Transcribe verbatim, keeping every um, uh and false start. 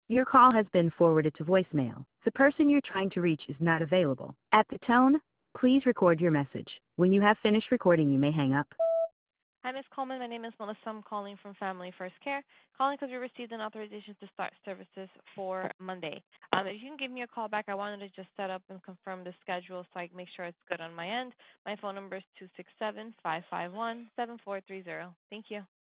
Your call has been forwarded to voicemail. The person you're trying to reach is not available. At the tone, please record your message. When you have finished recording, you may hang up. Hi, Miz Coleman. My name is Melissa. I'm calling from Family First Care. Calling because we received an authorization to start services for Monday. Um, if you can give me a call back, I wanted to just set up and confirm the schedule so I can make sure it's good on my end. My phone number is two six seven, five five one, seven four three zero. Thank you.